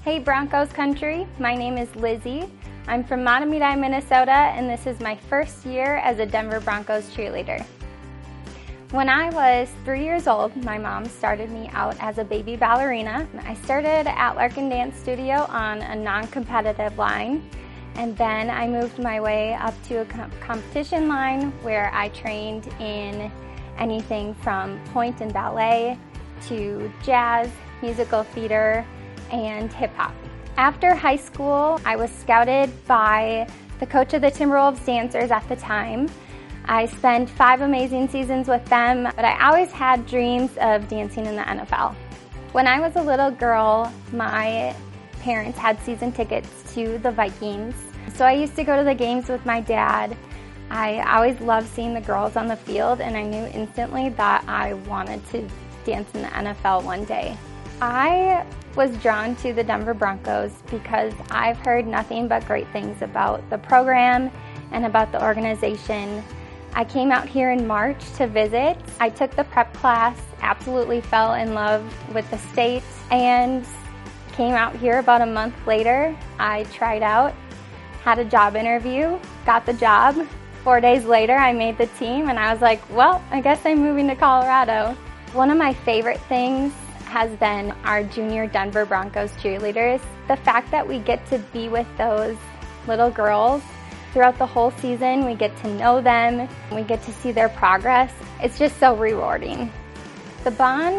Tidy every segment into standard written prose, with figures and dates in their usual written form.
Hey Broncos country, my name is Lizzie. I'm from Mahtomedi, Minnesota, and this is my first year as a Denver Broncos cheerleader. When I was 3 years old, my mom started me out as a baby ballerina. I started at Larkin Dance Studio on a non-competitive line, and then I moved my way up to a competition line where I trained in anything from pointe and ballet to jazz, musical theater, and hip-hop. After high school, I was scouted by the coach of the Timberwolves dancers at the time. I spent 5 amazing seasons with them, but I always had dreams of dancing in the NFL. When I was a little girl, my parents had season tickets to the Vikings, so I used to go to the games with my dad. I always loved seeing the girls on the field, and I knew instantly that I wanted to dance in the NFL one day. I was drawn to the Denver Broncos because I've heard nothing but great things about the program and about the organization. I came out here in March to visit. I took the prep class, absolutely fell in love with the state, and came out here about a month later. I tried out, had a job interview, got the job. 4 days later, I made the team, and I was like, well, I guess I'm moving to Colorado. One of my favorite things has been our junior Denver Broncos cheerleaders. The fact that we get to be with those little girls throughout the whole season, we get to know them, we get to see their progress. It's just so rewarding. The bond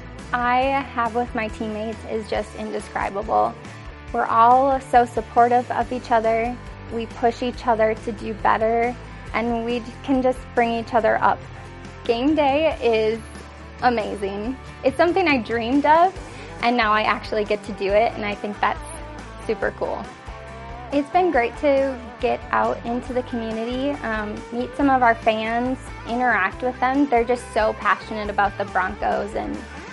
I have with my teammates is just indescribable. We're all so supportive of each other. We push each other to do better, and we can just bring each other up. Game day is amazing. It's something I dreamed of, and now I actually get to do it, and I think that's super cool. It's been great to get out into the community, meet some of our fans, interact with them. They're just so passionate about the Broncos and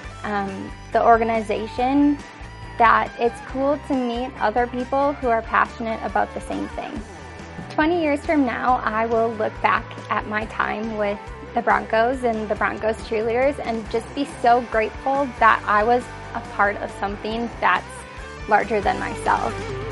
the organization that it's cool to meet other people who are passionate about the same thing. 20 years from now, I will look back at my time with the Broncos and the Broncos cheerleaders and just be so grateful that I was a part of something that's larger than myself.